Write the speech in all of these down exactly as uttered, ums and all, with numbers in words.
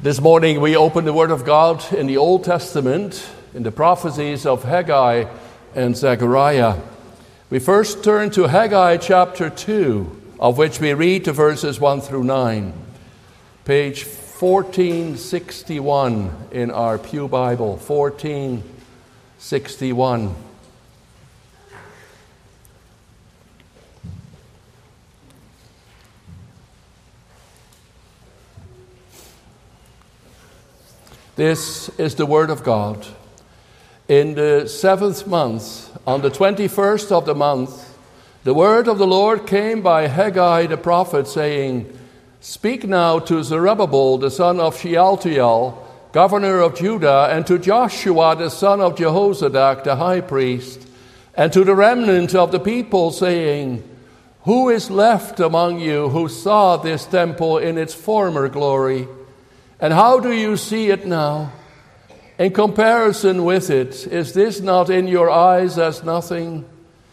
This morning we open the Word of God in the Old Testament, in the prophecies of Haggai and Zechariah. We first turn to Haggai chapter two, of which we read the verses one through nine. Page fourteen sixty-one in our Pew Bible, fourteen sixty-one. This is the word of God. In the seventh month, on the twenty-first of the month, the word of the Lord came by Haggai the prophet, saying, Speak now to Zerubbabel the son of Shealtiel, governor of Judah, and to Joshua the son of Jehozadak the high priest, and to the remnant of the people, saying, Who is left among you who saw this temple in its former glory? And how do you see it now? In comparison with it, is this not in your eyes as nothing?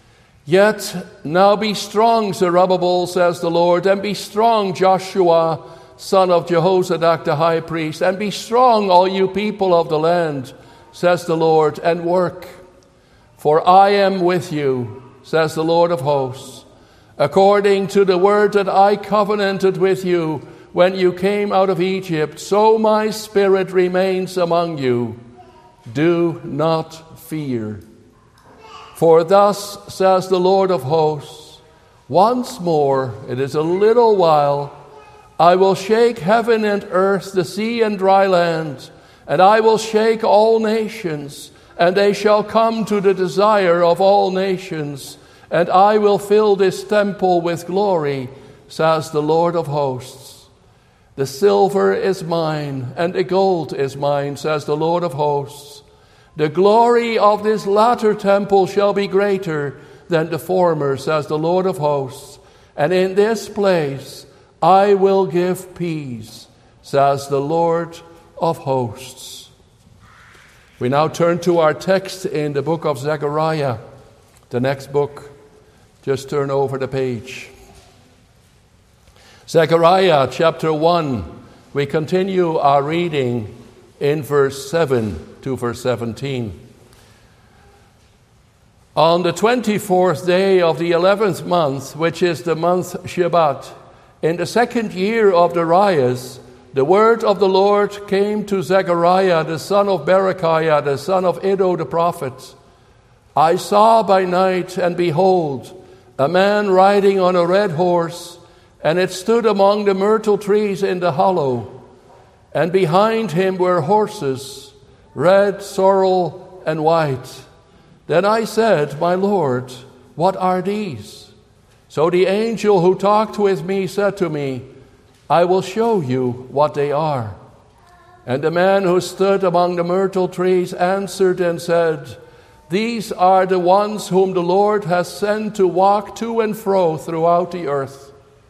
Yet now be strong, Zerubbabel, says the Lord, and be strong, Joshua, son of Jehozadak the high priest, and be strong, all you people of the land, says the Lord, and work. For I am with you, says the Lord of hosts, according to the word that I covenanted with you when you came out of Egypt, so my spirit remains among you. Do not fear. For thus says the Lord of hosts, once more, it is a little while, I will shake heaven and earth, the sea and dry land, and I will shake all nations, and they shall come to the desire of all nations, and I will fill this temple with glory, says the Lord of hosts. The silver is mine, and the gold is mine, says the Lord of hosts. The glory of this latter temple shall be greater than the former, says the Lord of hosts. And in this place I will give peace, says the Lord of hosts. We now turn to our text in the book of Zechariah, the next book. Just turn over the page. Zechariah chapter one, we continue our reading in verse seven to verse seventeen. On the twenty-fourth day of the eleventh month, which is the month Shebat, in the second year of Darius, the word of the Lord came to Zechariah, the son of Berechiah, the son of Iddo the prophet. I saw by night, and behold, a man riding on a red horse, and it stood among the myrtle trees in the hollow. And behind him were horses, red, sorrel, and white. Then I said, My Lord, what are these? So the angel who talked with me said to me, I will show you what they are. And the man who stood among the myrtle trees answered and said, These are the ones whom the Lord has sent to walk to and fro throughout the earth.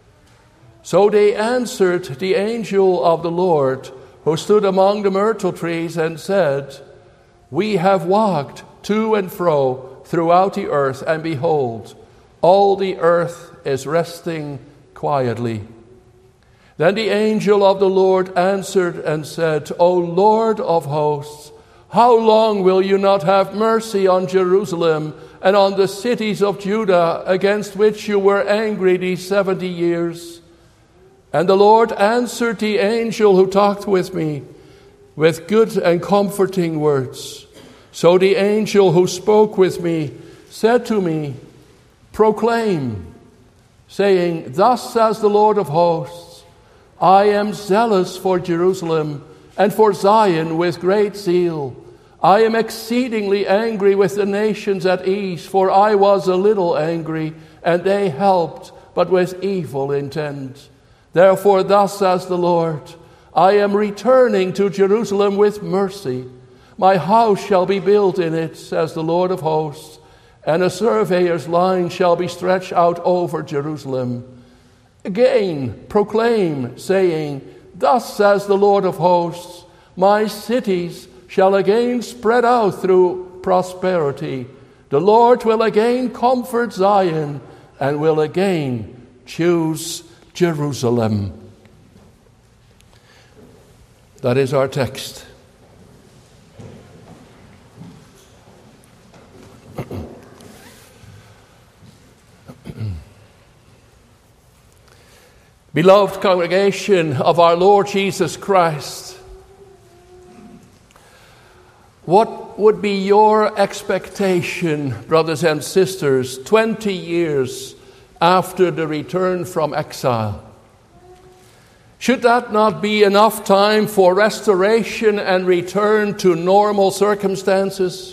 So they answered the angel of the Lord, who stood among the myrtle trees, and said, We have walked to and fro throughout the earth, and behold, all the earth is resting quietly. Then the angel of the Lord answered and said, O Lord of hosts, how long will you not have mercy on Jerusalem and on the cities of Judah, against which you were angry these seventy years? And the Lord answered the angel who talked with me with good and comforting words. So the angel who spoke with me said to me, Proclaim, saying, Thus says the Lord of hosts, I am zealous for Jerusalem and for Zion with great zeal. I am exceedingly angry with the nations at ease, for I was a little angry, and they helped, but with evil intent. Therefore, thus says the Lord, I am returning to Jerusalem with mercy. My house shall be built in it, says the Lord of hosts, and a surveyor's line shall be stretched out over Jerusalem. Again, proclaim, saying, Thus says the Lord of hosts, my cities shall again spread out through prosperity. The Lord will again comfort Zion and will again choose Jerusalem. That is our text. Beloved congregation of our Lord Jesus Christ, what would be your expectation, brothers and sisters, twenty years after the return from exile? Should that not be enough time for restoration and return to normal circumstances?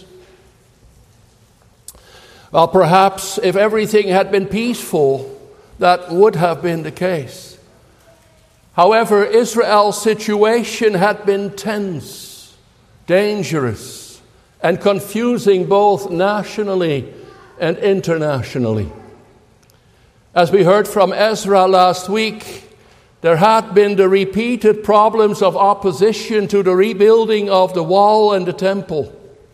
Well, perhaps if everything had been peaceful, that would have been the case. However, Israel's situation had been tense, dangerous, and confusing both nationally and internationally. As we heard from Ezra last week, there had been the repeated problems of opposition to the rebuilding of the wall and the temple.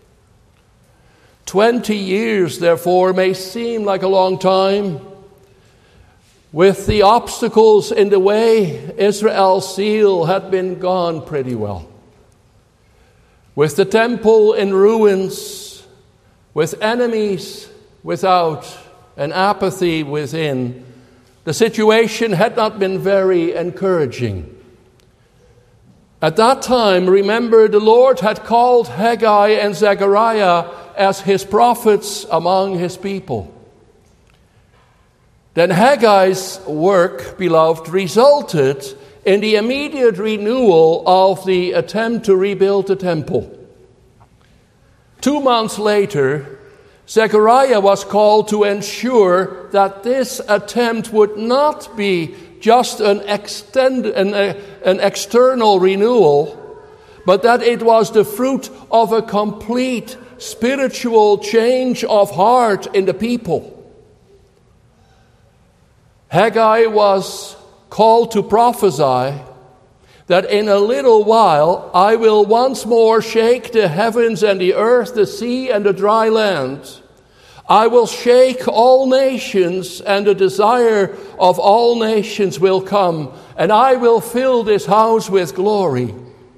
Twenty years, therefore, may seem like a long time. With the obstacles in the way, Israel's zeal had been gone pretty well. With the temple in ruins, with enemies without and apathy within, the situation had not been very encouraging. At that time, remember, the Lord had called Haggai and Zechariah as his prophets among his people. Then Haggai's work, beloved, resulted in the immediate renewal of the attempt to rebuild the temple. Two months later, Zechariah was called to ensure that this attempt would not be just an, extend, an, an external renewal, but that it was the fruit of a complete spiritual change of heart in the people. Haggai was called to prophesy that in a little while I will once more shake the heavens and the earth, the sea and the dry land. I will shake all nations, and the desire of all nations will come, and I will fill this house with glory.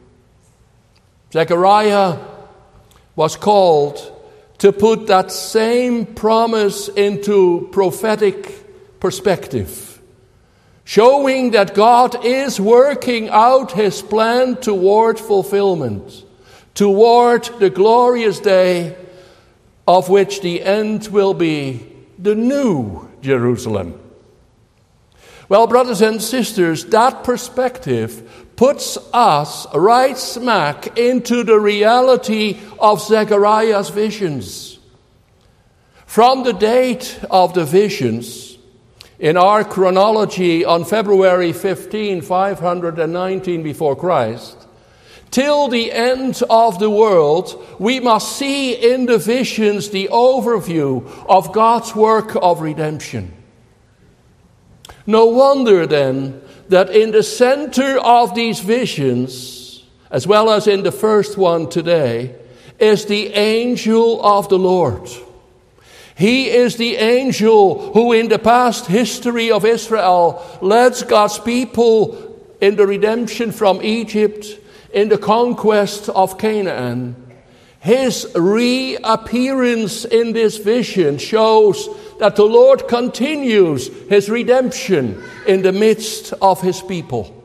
Zechariah was called to put that same promise into prophetic perspective, showing that God is working out his plan toward fulfillment, toward the glorious day of which the end will be the new Jerusalem. Well, brothers and sisters, that perspective puts us right smack into the reality of Zechariah's visions. From the date of the visions, in our chronology on February fifteenth, five hundred nineteen before Christ, till the end of the world, we must see in the visions the overview of God's work of redemption. No wonder then that in the center of these visions, as well as in the first one today, is the angel of the Lord. He is the angel who in the past history of Israel led God's people in the redemption from Egypt, in the conquest of Canaan. His reappearance in this vision shows that the Lord continues his redemption in the midst of his people.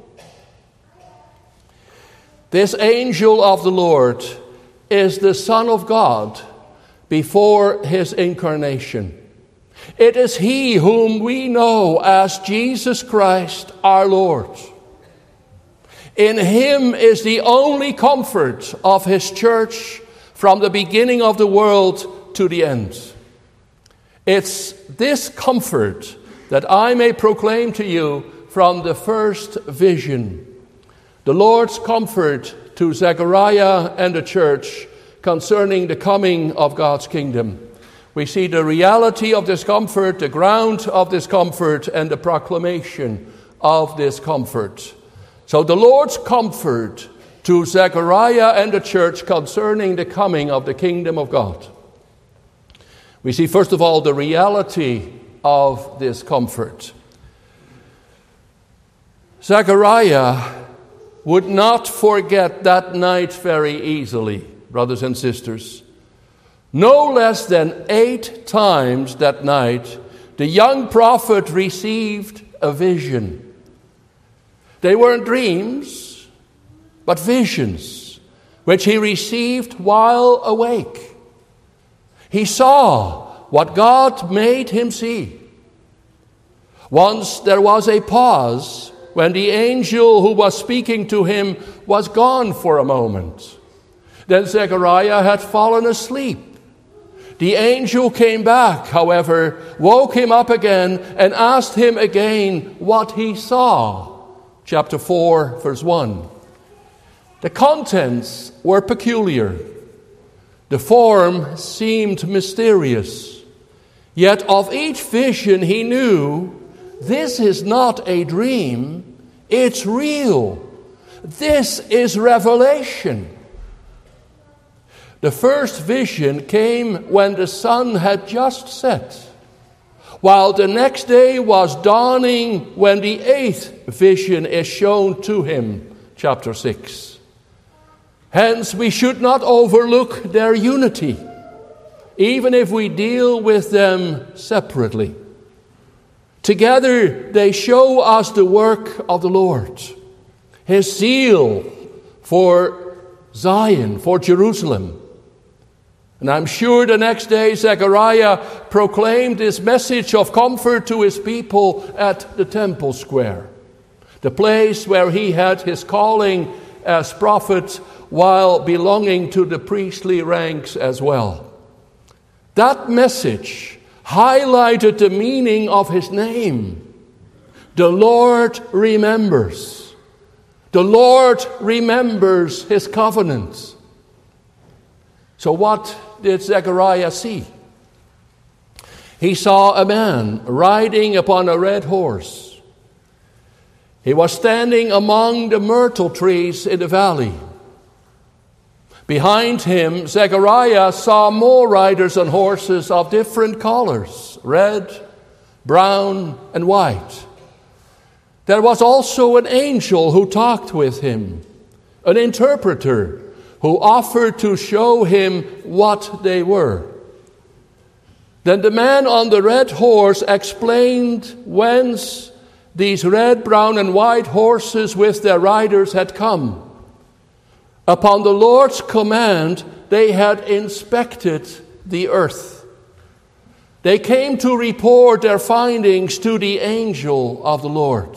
This angel of the Lord is the Son of God before his incarnation. It is he whom we know as Jesus Christ our Lord. In him is the only comfort of his church from the beginning of the world to the end. It's this comfort that I may proclaim to you from the first vision. The Lord's comfort to Zechariah and the church concerning the coming of God's kingdom. We see the reality of this comfort, the ground of this comfort, and the proclamation of this comfort. So the Lord's comfort to Zechariah and the church concerning the coming of the kingdom of God. We see, first of all, the reality of this comfort. Zechariah would not forget that night very easily, brothers and sisters. No less than eight times that night, the young prophet received a vision. They weren't dreams, but visions, which he received while awake. He saw what God made him see. Once there was a pause when the angel who was speaking to him was gone for a moment. Then Zechariah had fallen asleep. The angel came back, however, woke him up again, and asked him again what he saw. Chapter four, verse one. The contents were peculiar. The form seemed mysterious. Yet of each vision he knew, this is not a dream, it's real. This is revelation. The first vision came when the sun had just set, while the next day was dawning when the eighth vision is shown to him. Chapter six. Hence, we should not overlook their unity, even if we deal with them separately. Together, they show us the work of the Lord, His zeal for Zion, for Jerusalem. And I'm sure the next day Zechariah proclaimed this message of comfort to his people at the temple square, the place where he had his calling as prophet while belonging to the priestly ranks as well. That message highlighted the meaning of his name. The Lord remembers. The Lord remembers his covenant. So what did Zechariah see? He saw a man riding upon a red horse. He was standing among the myrtle trees in the valley. Behind him, Zechariah saw more riders on horses of different colors, red, brown, and white. There was also an angel who talked with him, an interpreter who offered to show him what they were. Then the man on the red horse explained whence these red, brown, and white horses with their riders had come. Upon the Lord's command, they had inspected the earth. They came to report their findings to the angel of the Lord.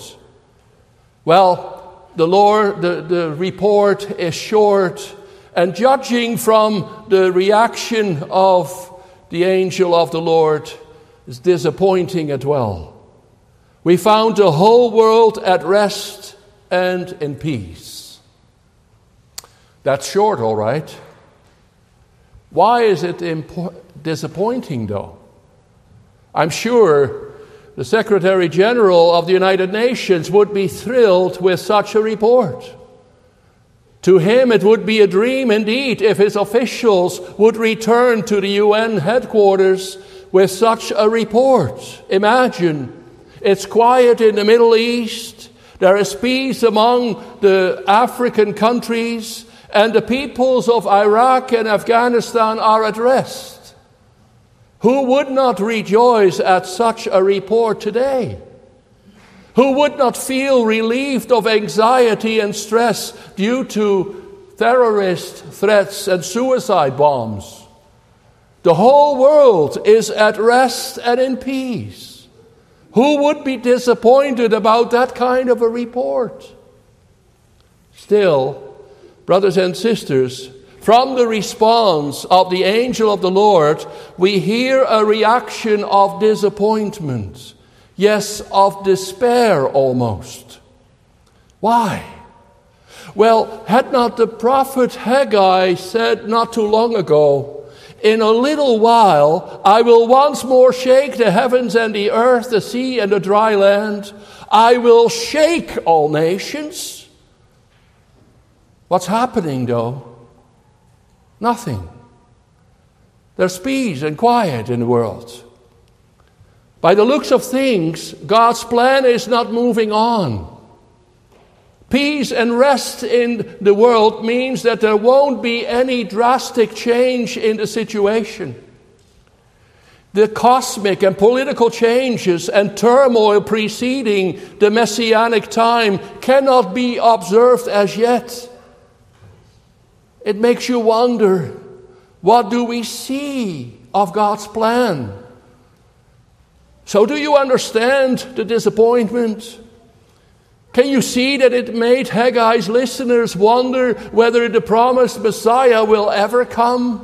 Well, the Lord, the, the report is short, and judging from the reaction of the angel of the Lord is disappointing as well. We found the whole world at rest and in peace. That's short, all right. Why is it impo- disappointing, though? I'm sure the Secretary General of the United Nations would be thrilled with such a report. To him, it would be a dream indeed if his officials would return to the U N headquarters with such a report. Imagine, it's quiet in the Middle East, there is peace among the African countries, and the peoples of Iraq and Afghanistan are at rest. Who would not rejoice at such a report today? Who would not feel relieved of anxiety and stress due to terrorist threats and suicide bombs? The whole world is at rest and in peace. Who would be disappointed about that kind of a report? Still, brothers and sisters, from the response of the angel of the Lord, we hear a reaction of disappointment. Yes, of despair almost. Why? Well, had not the prophet Haggai said not too long ago, "In a little while I will once more shake the heavens and the earth, the sea and the dry land. I will shake all nations." What's happening, though? Nothing. There's peace and quiet in the world. By the looks of things, God's plan is not moving on. Peace and rest in the world means that there won't be any drastic change in the situation. The cosmic and political changes and turmoil preceding the Messianic time cannot be observed as yet. It makes you wonder, what do we see of God's plan? So do you understand the disappointment? Can you see that it made Haggai's listeners wonder whether the promised Messiah will ever come?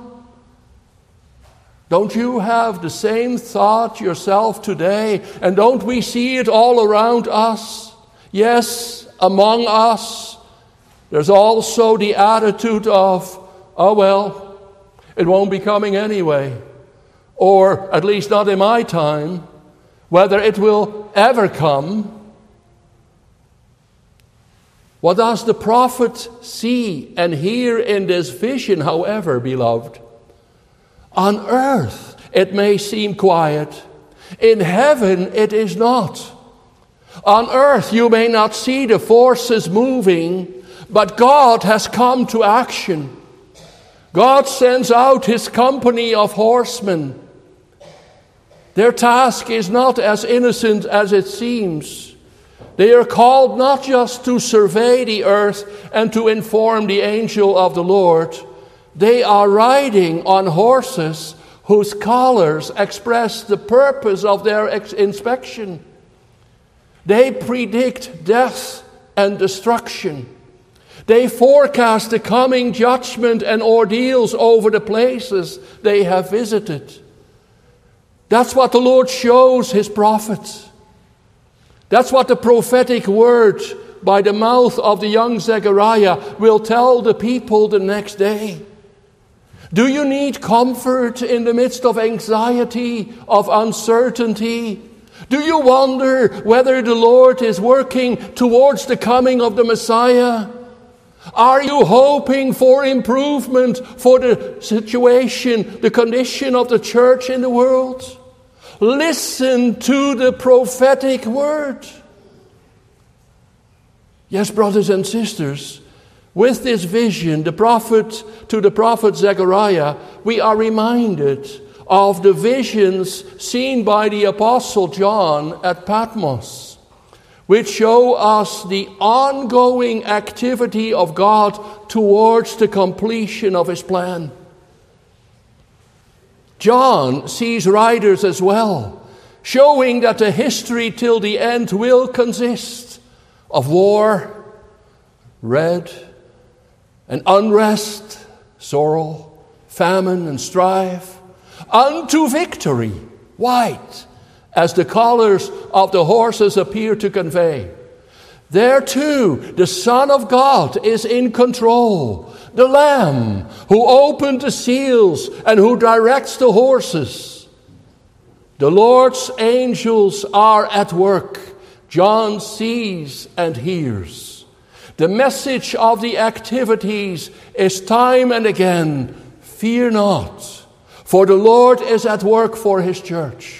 Don't you have the same thought yourself today? And don't we see it all around us? Yes, among us, there's also the attitude of, oh well, it won't be coming anyway. Or at least not in my time. Whether it will ever come. What does the prophet see and hear in this vision, however, beloved? On earth it may seem quiet. In heaven it is not. On earth you may not see the forces moving, but God has come to action. God sends out his company of horsemen. Their task is not as innocent as it seems. They are called not just to survey the earth and to inform the angel of the Lord. They are riding on horses whose collars express the purpose of their ex- inspection. They predict death and destruction. They forecast the coming judgment and ordeals over the places they have visited. That's what the Lord shows his prophets. That's what the prophetic word by the mouth of the young Zechariah will tell the people the next day. Do you need comfort in the midst of anxiety, of uncertainty? Do you wonder whether the Lord is working towards the coming of the Messiah? Are you hoping for improvement for the situation, the condition of the church in the world? Listen to the prophetic word. Yes, brothers and sisters, with this vision, the prophet to the prophet Zechariah, we are reminded of the visions seen by the apostle John at Patmos, which show us the ongoing activity of God towards the completion of his plan. John sees riders as well, showing that the history till the end will consist of war, red, and unrest, sorrow, famine, and strife, unto victory, white, as the collars of the horses appear to convey. There too, the Son of God is in control, the Lamb who opened the seals and who directs the horses. The Lord's angels are at work. John sees and hears. The message of the activities is time and again, fear not, for the Lord is at work for his church.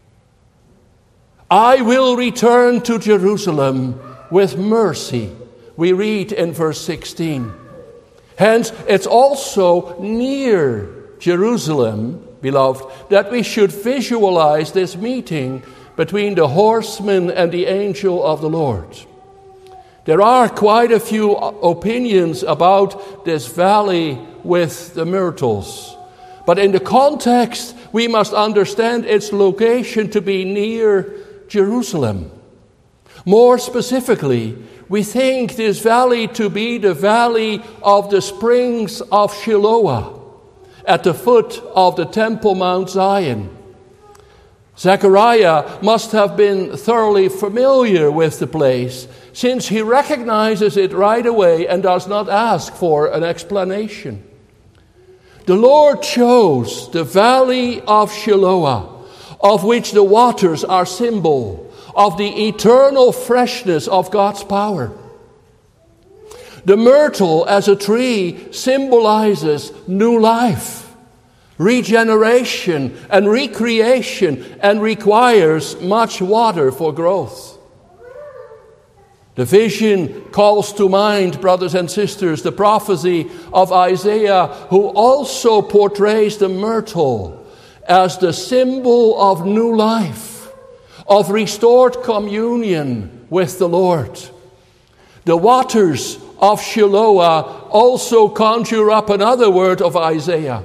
I will return to Jerusalem with mercy, we read in verse sixteen. Hence, it's also near Jerusalem, beloved, that we should visualize this meeting between the horseman and the angel of the Lord. There are quite a few opinions about this valley with the myrtles. But in the context, we must understand its location to be near Jerusalem. More specifically, we think this valley to be the valley of the springs of Shiloah, at the foot of the Temple Mount Zion. Zechariah must have been thoroughly familiar with the place, since he recognizes it right away and does not ask for an explanation. The Lord chose the valley of Shiloah, of which the waters are symbol of the eternal freshness of God's power. The myrtle as a tree symbolizes new life, regeneration and recreation, and requires much water for growth. The vision calls to mind, brothers and sisters, the prophecy of Isaiah, who also portrays the myrtle as the symbol of new life, of restored communion with the Lord. The waters of Shiloah also conjure up another word of Isaiah.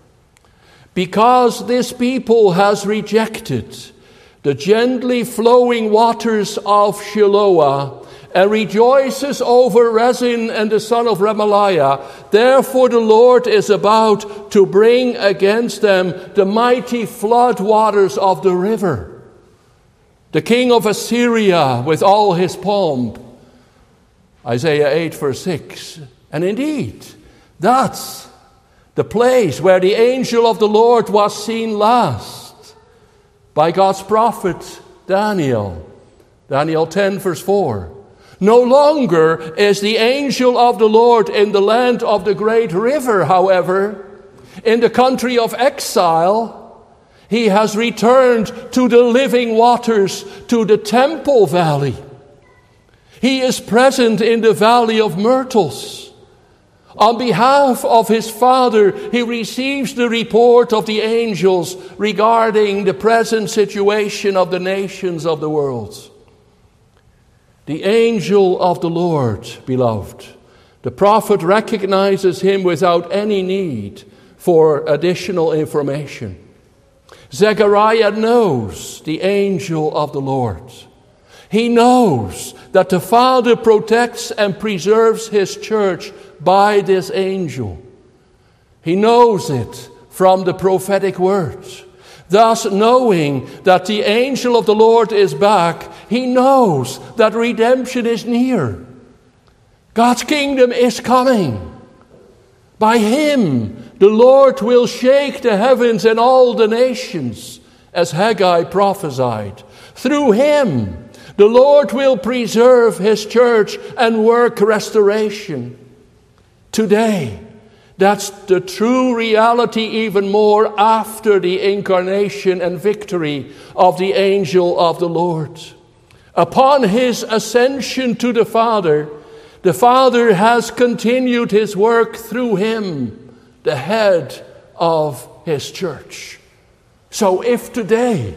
Because this people has rejected the gently flowing waters of Shiloah and rejoices over Rezin and the son of Remaliah, therefore the Lord is about to bring against them the mighty flood waters of the river. The king of Assyria with all his pomp. Isaiah eight verse six. And indeed, that's the place where the angel of the Lord was seen last by God's prophet Daniel. Daniel ten verse four. No longer is the angel of the Lord in the land of the great river, however. In the country of exile, he has returned to the living waters, to the Temple Valley. He is present in the Valley of Myrtles. On behalf of his Father, he receives the report of the angels regarding the present situation of the nations of the world. The angel of the Lord, beloved. The prophet recognizes him without any need for additional information. Zechariah knows the angel of the Lord. He knows that the Father protects and preserves his church by this angel. He knows it from the prophetic words. Thus, knowing that the angel of the Lord is back, he knows that redemption is near. God's kingdom is coming. By him, the Lord will shake the heavens and all the nations, as Haggai prophesied. Through him, the Lord will preserve his church and work restoration. Today, that's the true reality even more after the incarnation and victory of the angel of the Lord. Upon his ascension to the Father, the Father has continued his work through him, the head of his church. So if today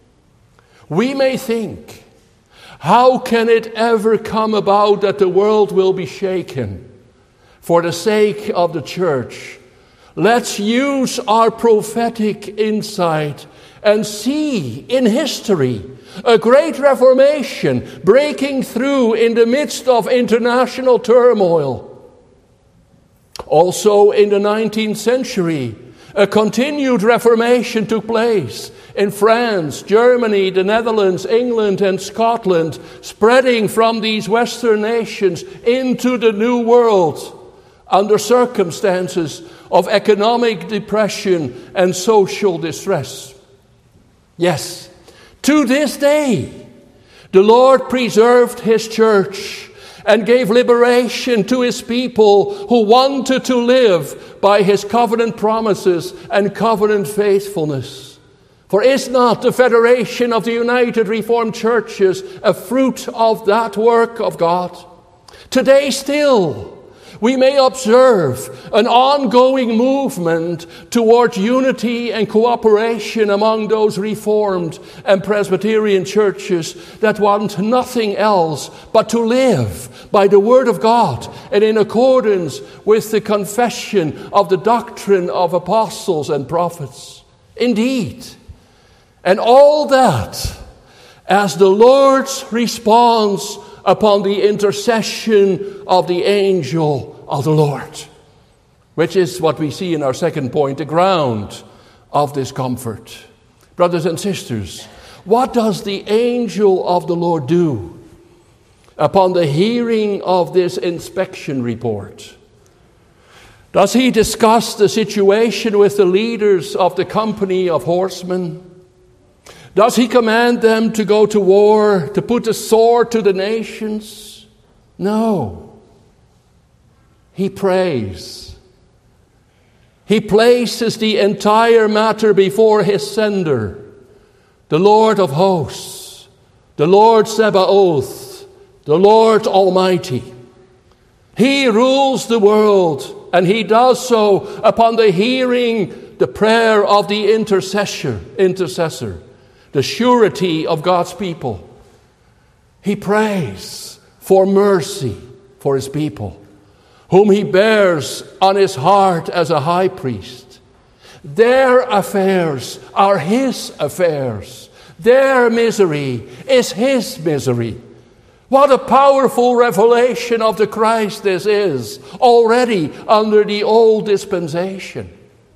we may think, how can it ever come about that the world will be shaken for the sake of the church? Let's use our prophetic insight and see in history a great reformation breaking through in the midst of international turmoil. Also in the nineteenth century, a continued reformation took place in France, Germany, the Netherlands, England, and Scotland, spreading from these Western nations into the New World under circumstances of economic depression and social distress. Yes, to this day, the Lord preserved his church and gave liberation to his people who wanted to live by his covenant promises and covenant faithfulness. For is not the Federation of the United Reformed Churches a fruit of that work of God? Today still, we may observe an ongoing movement toward unity and cooperation among those Reformed and Presbyterian churches that want nothing else but to live by the Word of God and in accordance with the confession of the doctrine of apostles and prophets. Indeed, and all that as the Lord's response upon the intercession of the angel of the Lord, which is what we see in our second point, the ground of this comfort. Brothers and sisters, what does the angel of the Lord do upon the hearing of this inspection report? Does he discuss the situation with the leaders of the company of horsemen? Does he command them to go to war, to put the sword to the nations? No. He prays. He places the entire matter before his sender, the Lord of hosts, the Lord Sabaoth, the Lord Almighty. He rules the world, and he does so upon the hearing the prayer of the intercessor, intercessor, the surety of God's people. He prays for mercy for his people, whom he bears on his heart as a high priest. Their affairs are his affairs. Their misery is his misery. What a powerful revelation of the Christ this is, already under the old dispensation.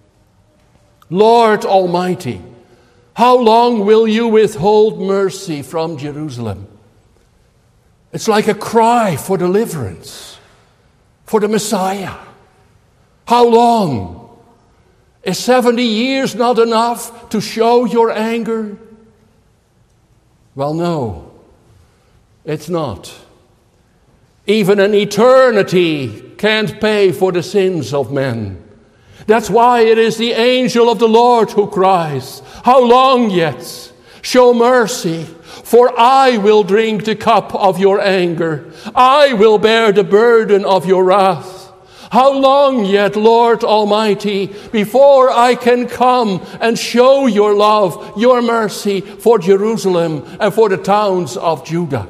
Lord Almighty, how long will you withhold mercy from Jerusalem? It's like a cry for deliverance, for the Messiah. How long? Is seventy years not enough to show your anger? Well, no, it's not. Even an eternity can't pay for the sins of men. That's why it is the angel of the Lord who cries, how long yet? Show mercy, for I will drink the cup of your anger. I will bear the burden of your wrath. How long yet, Lord Almighty, before I can come and show your love, your mercy for Jerusalem and for the towns of Judah?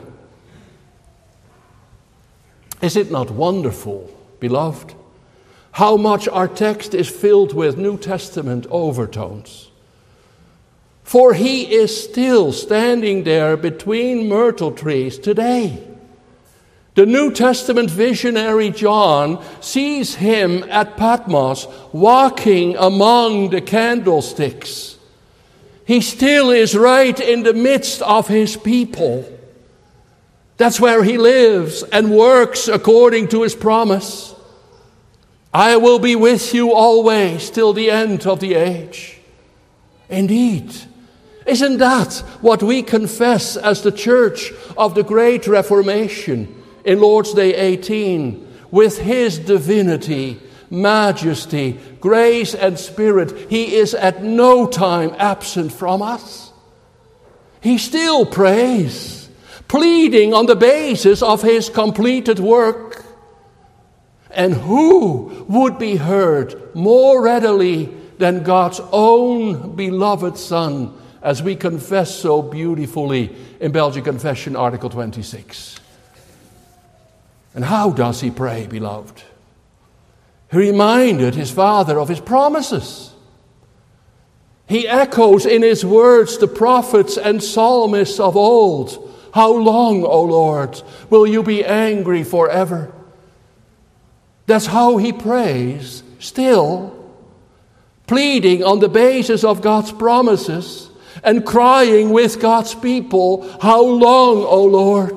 Is it not wonderful, beloved, how much our text is filled with New Testament overtones? For he is still standing there between myrtle trees today. The New Testament visionary John sees him at Patmos walking among the candlesticks. He still is right in the midst of his people. That's where he lives and works according to his promise. I will be with you always till the end of the age. Indeed, isn't that what we confess as the Church of the Great Reformation in Lord's Day eighteen? With his divinity, majesty, grace, and spirit, he is at no time absent from us. He still prays, pleading on the basis of his completed work. And who would be heard more readily than God's own beloved Son, as we confess so beautifully in Belgian Confession, Article twenty-six. And how does he pray, beloved? He reminded his Father of his promises. He echoes in his words the prophets and psalmists of old. How long, O Lord, will you be angry forever? That's how he prays, still, pleading on the basis of God's promises and crying with God's people, how long, O Lord?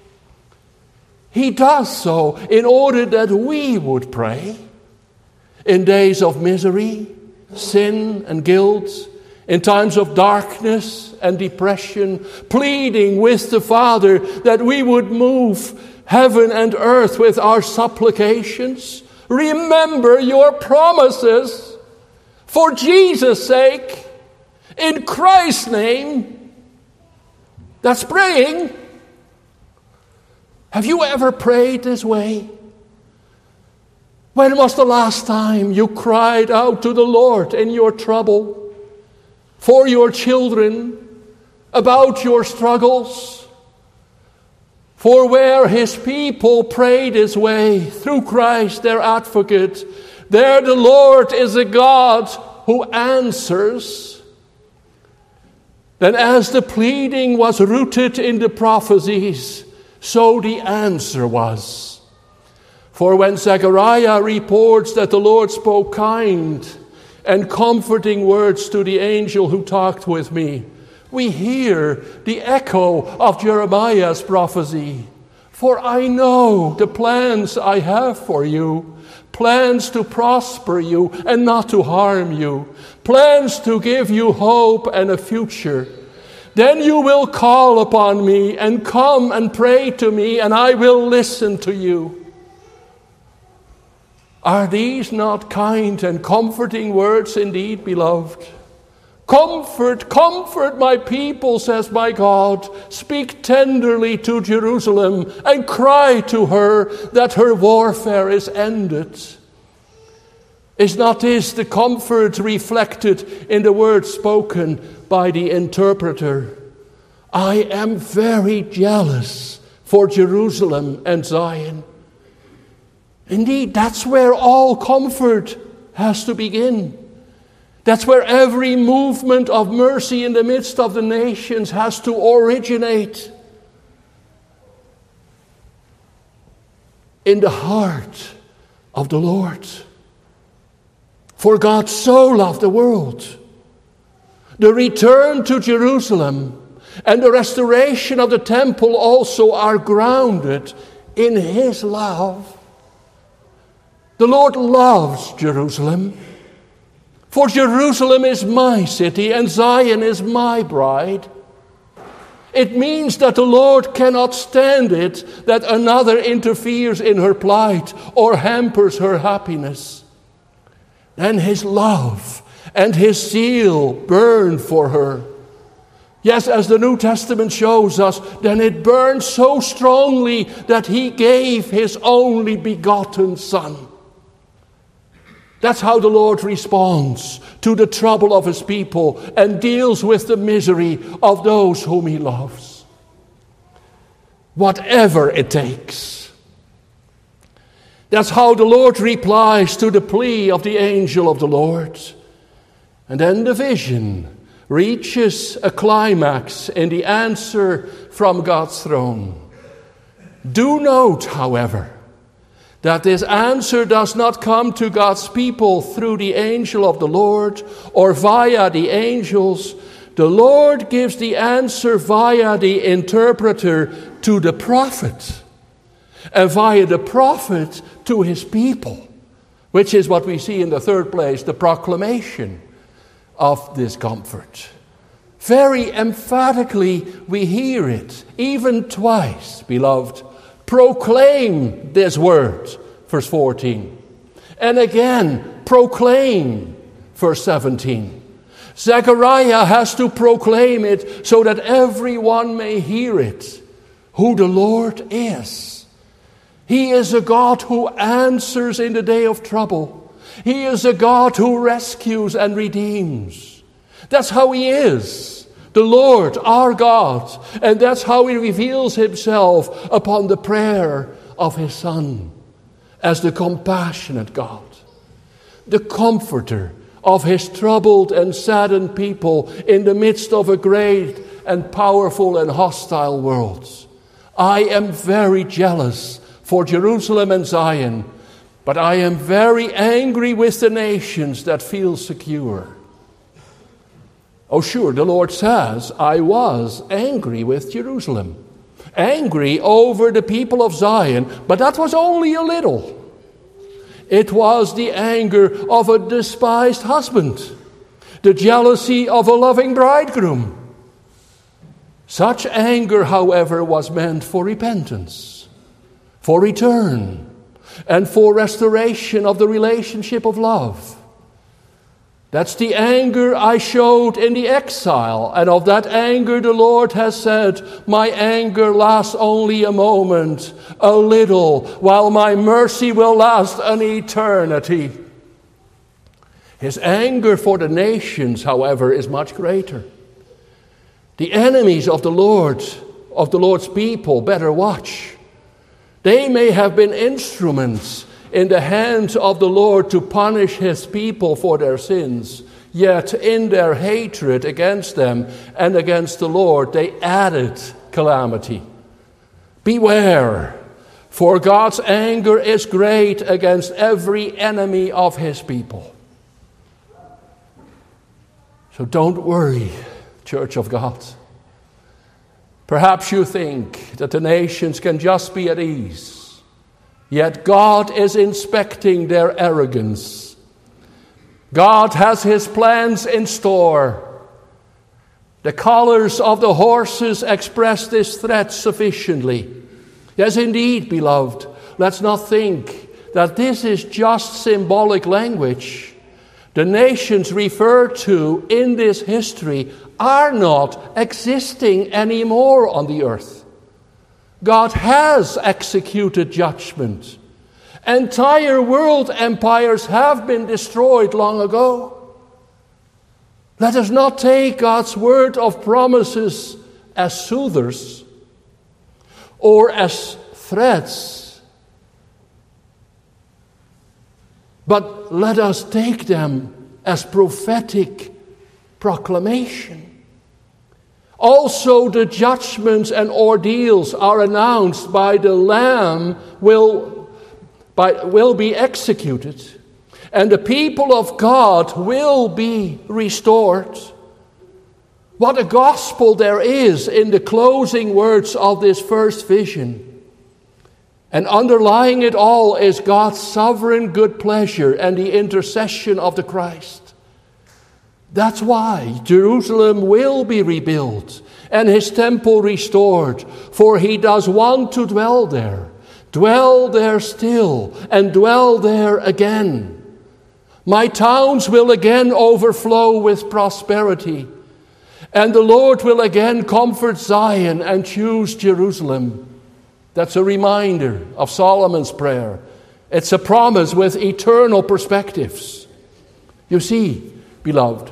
He does so in order that we would pray in days of misery, sin and guilt, in times of darkness and depression, pleading with the Father that we would move heaven and earth with our supplications. Remember your promises for Jesus' sake, in Christ's name. That's praying. Have you ever prayed this way? When was the last time you cried out to the Lord in your trouble, for your children, about your struggles? For where his people pray this way, through Christ their advocate, there the Lord is a God who answers. Then as the pleading was rooted in the prophecies, so the answer was. For when Zechariah reports that the Lord spoke kind and comforting words to the angel who talked with me, we hear the echo of Jeremiah's prophecy. For I know the plans I have for you, plans to prosper you and not to harm you, plans to give you hope and a future. Then you will call upon me and come and pray to me, and I will listen to you. Are these not kind and comforting words indeed, beloved? Comfort, comfort my people, says my God. Speak tenderly to Jerusalem and cry to her that her warfare is ended. Is not this the comfort reflected in the words spoken by the interpreter? I am very jealous for Jerusalem and Zion. Indeed, that's where all comfort has to begin. That's where every movement of mercy in the midst of the nations has to originate. In the heart of the Lord. For God so loved the world. The return to Jerusalem and the restoration of the temple also are grounded in His love. The Lord loves Jerusalem. For Jerusalem is my city and Zion is my bride. It means that the Lord cannot stand it that another interferes in her plight or hampers her happiness. And His love and His zeal burn for her. Yes, as the New Testament shows us, then it burned so strongly that He gave His only begotten Son. That's how the Lord responds to the trouble of His people and deals with the misery of those whom He loves. Whatever it takes. That's how the Lord replies to the plea of the angel of the Lord. And then the vision reaches a climax in the answer from God's throne. Do note, however, that this answer does not come to God's people through the angel of the Lord or via the angels. The Lord gives the answer via the interpreter to the prophet, and via the prophet to his people, which is what we see in the third place, the proclamation of this comfort. Very emphatically we hear it, even twice, beloved. Proclaim this word, verse fourteen. And again, proclaim, verse seventeen. Zechariah has to proclaim it so that everyone may hear it, who the Lord is. He is a God who answers in the day of trouble. He is a God who rescues and redeems. That's how He is. The Lord, our God, and that's how He reveals Himself upon the prayer of His Son as the compassionate God, the comforter of His troubled and saddened people in the midst of a great and powerful and hostile world. I am very jealous for Jerusalem and Zion, but I am very angry with the nations that feel secure. Oh, sure, the Lord says, I was angry with Jerusalem, angry over the people of Zion, but that was only a little. It was the anger of a despised husband, the jealousy of a loving bridegroom. Such anger, however, was meant for repentance, for return, and for restoration of the relationship of love. That's the anger I showed in the exile, and of that anger the Lord has said, my anger lasts only a moment, a little, while my mercy will last an eternity. His anger for the nations, however, is much greater. The enemies of the Lord, of the Lord's people, better watch. They may have been instruments in the hands of the Lord to punish His people for their sins. Yet in their hatred against them and against the Lord, they added calamity. Beware, for God's anger is great against every enemy of His people. So don't worry, Church of God. Perhaps you think that the nations can just be at ease. Yet God is inspecting their arrogance. God has His plans in store. The collars of the horses express this threat sufficiently. Yes, indeed, beloved, let's not think that this is just symbolic language. the nations referred to in this history are not existing anymore on the earth. God has executed judgment. Entire world empires have been destroyed long ago. Let us not take God's word of promises as soothers or as threats, but let us take them as prophetic proclamation. Also, the judgments and ordeals are announced by the Lamb will, by, will be executed, and the people of God will be restored. What a gospel there is in the closing words of this first vision. And underlying it all is God's sovereign good pleasure and the intercession of the Christ. That's why Jerusalem will be rebuilt and his temple restored, for he does want to dwell there, dwell there still, and dwell there again. My towns will again overflow with prosperity, and the Lord will again comfort Zion and choose Jerusalem. That's a reminder of Solomon's prayer. It's a promise with eternal perspectives. You see, beloved,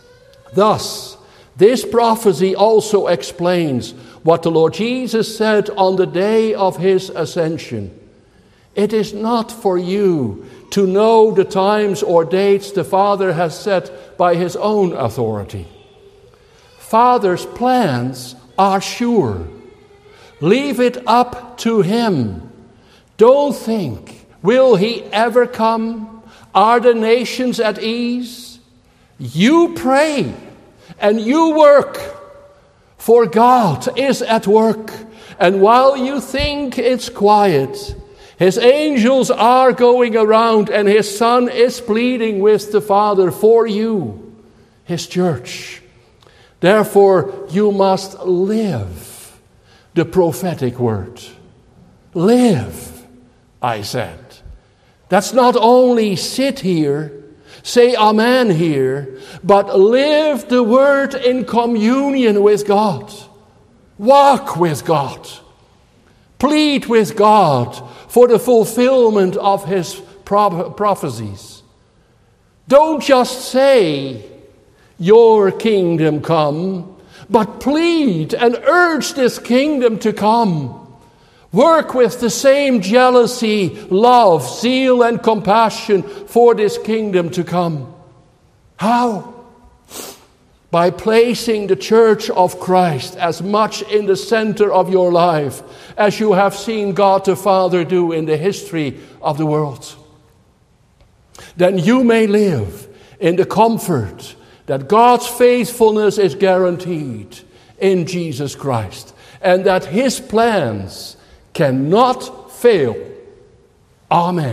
thus, this prophecy also explains what the Lord Jesus said on the day of his ascension. It is not for you to know the times or dates the Father has set by his own authority. Father's plans are sure. Leave it up to him. Don't think, will he ever come? Are the nations at ease? You pray and you work, for God is at work. And while you think it's quiet, his angels are going around and his Son is pleading with the Father for you, his church. Therefore, you must live the prophetic word. Live, I said. That's not only sit here, say amen here, but live the word in communion with God. Walk with God. Plead with God for the fulfillment of his pro- prophecies. Don't just say, your kingdom come, but plead and urge this kingdom to come. Work with the same jealousy, love, zeal, and compassion for this kingdom to come. How? By placing the church of Christ as much in the center of your life as you have seen God the Father do in the history of the world. Then you may live in the comfort that God's faithfulness is guaranteed in Jesus Christ, and that his plans cannot fail. Amen.